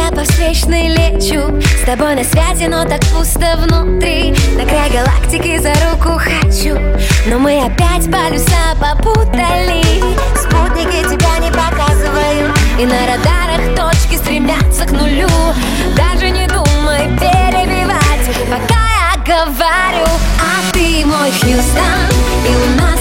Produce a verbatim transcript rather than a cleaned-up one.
я по встречной лечу. С тобой на связи, но так пусто внутри. На край галактики за руку хочу, но мы опять полюса попутали. Спутники тебя не показывают, и на радарах точки стремятся к нулю. Даже не думай перебивать, пока я говорю. А ты мой Хьюстон, и луна